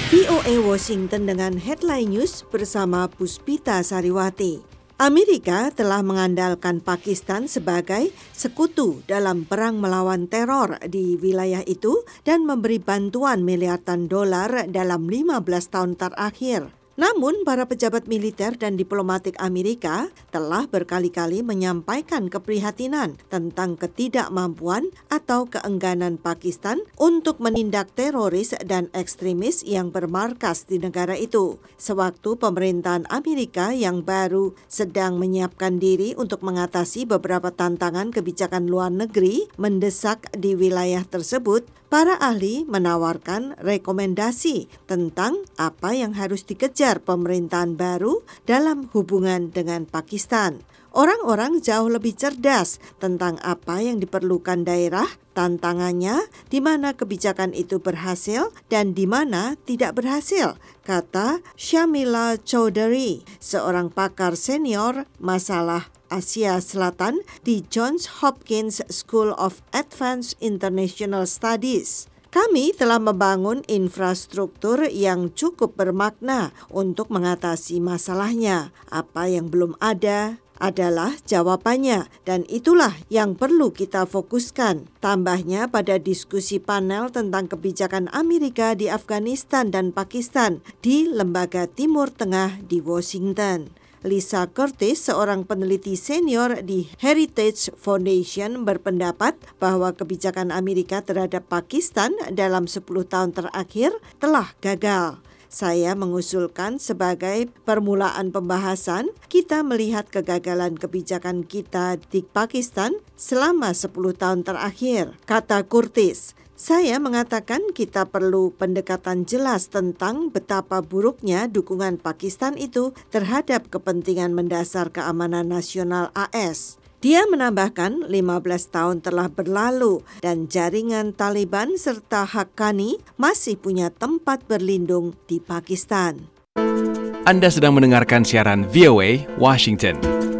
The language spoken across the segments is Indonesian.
VOA Washington dengan Headline News bersama Puspita Sariwati. Amerika telah mengandalkan Pakistan sebagai sekutu dalam perang melawan teror di wilayah itu dan memberi bantuan miliaran dolar dalam 15 tahun terakhir. Namun, para pejabat militer dan diplomatik Amerika telah berkali-kali menyampaikan keprihatinan tentang ketidakmampuan atau keengganan Pakistan untuk menindak teroris dan ekstremis yang bermarkas di negara itu. Sewaktu pemerintahan Amerika yang baru sedang menyiapkan diri untuk mengatasi beberapa tantangan kebijakan luar negeri mendesak di wilayah tersebut, para ahli menawarkan rekomendasi tentang apa yang harus dikejar pemerintahan baru dalam hubungan dengan Pakistan. Orang-orang jauh lebih cerdas tentang apa yang diperlukan daerah, tantangannya, di mana kebijakan itu berhasil dan di mana tidak berhasil, kata Shamila Chowdhury, seorang pakar senior masalah Asia Selatan di Johns Hopkins School of Advanced International Studies. Kami telah membangun infrastruktur yang cukup bermakna untuk mengatasi masalahnya. Apa yang belum ada adalah jawabannya, dan itulah yang perlu kita fokuskan. Tambahnya pada diskusi panel tentang kebijakan Amerika di Afghanistan dan Pakistan di Lembaga Timur Tengah di Washington. Lisa Curtis, seorang peneliti senior di Heritage Foundation, berpendapat bahwa kebijakan Amerika terhadap Pakistan dalam 10 tahun terakhir telah gagal. Saya mengusulkan sebagai permulaan pembahasan, kita melihat kegagalan kebijakan kita di Pakistan selama 10 tahun terakhir, kata Curtis. Saya mengatakan kita perlu pendekatan jelas tentang betapa buruknya dukungan Pakistan itu terhadap kepentingan mendasar keamanan nasional AS. Dia menambahkan 15 tahun telah berlalu dan jaringan Taliban serta Haqqani masih punya tempat berlindung di Pakistan. Anda sedang mendengarkan siaran VOA Washington.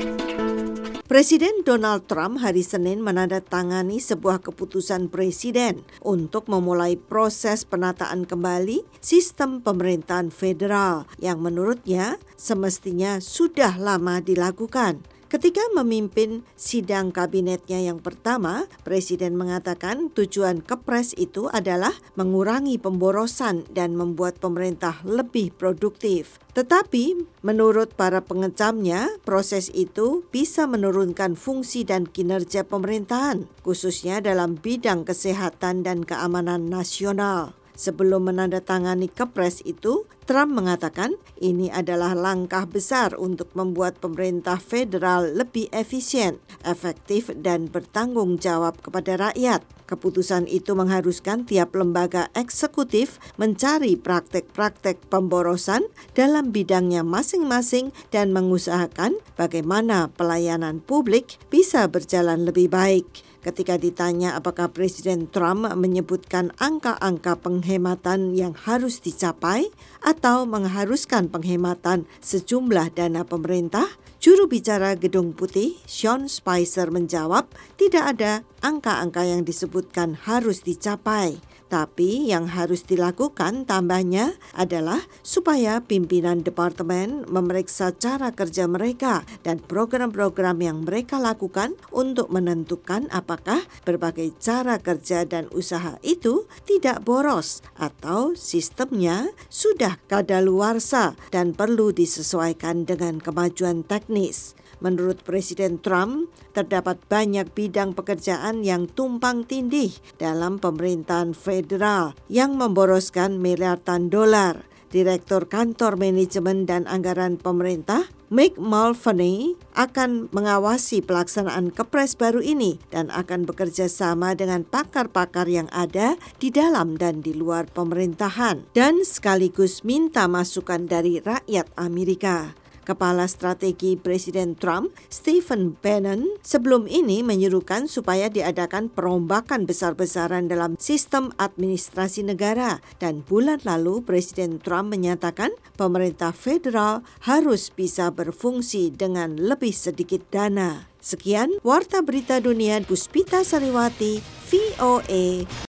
Presiden Donald Trump hari Senin menandatangani sebuah keputusan presiden untuk memulai proses penataan kembali sistem pemerintahan federal yang menurutnya semestinya sudah lama dilakukan. Ketika memimpin sidang kabinetnya yang pertama, Presiden mengatakan tujuan Kepres itu adalah mengurangi pemborosan dan membuat pemerintah lebih produktif. Tetapi, menurut para pengecamnya, proses itu bisa menurunkan fungsi dan kinerja pemerintahan, khususnya dalam bidang kesehatan dan keamanan nasional. Sebelum menandatangani Kepres itu, Trump mengatakan ini adalah langkah besar untuk membuat pemerintah federal lebih efisien, efektif, dan bertanggung jawab kepada rakyat. Keputusan itu mengharuskan tiap lembaga eksekutif mencari praktek-praktek pemborosan dalam bidangnya masing-masing dan mengusahakan bagaimana pelayanan publik bisa berjalan lebih baik. Ketika ditanya apakah Presiden Trump menyebutkan angka-angka penghematan yang harus dicapai atau mengharuskan penghematan sejumlah dana pemerintah, juru bicara Gedung Putih, Sean Spicer, menjawab tidak ada angka-angka yang disebutkan harus dicapai. Tapi yang harus dilakukan, tambahnya, adalah supaya pimpinan departemen memeriksa cara kerja mereka dan program-program yang mereka lakukan untuk menentukan apakah berbagai cara kerja dan usaha itu tidak boros atau sistemnya sudah kadaluarsa dan perlu disesuaikan dengan kemajuan teknis. Menurut Presiden Trump, terdapat banyak bidang pekerjaan yang tumpang tindih dalam pemerintahan federal yang memboroskan miliaran dolar. Direktur Kantor Manajemen dan Anggaran Pemerintah, Mick Mulvaney, akan mengawasi pelaksanaan Kepres baru ini dan akan bekerja sama dengan pakar-pakar yang ada di dalam dan di luar pemerintahan dan sekaligus minta masukan dari rakyat Amerika. Kepala Strategi Presiden Trump, Stephen Bannon, sebelum ini menyerukan supaya diadakan perombakan besar-besaran dalam sistem administrasi negara. Dan bulan lalu Presiden Trump menyatakan pemerintah federal harus bisa berfungsi dengan lebih sedikit dana. Sekian Warta Berita Dunia, Puspita Sariwati, VOA.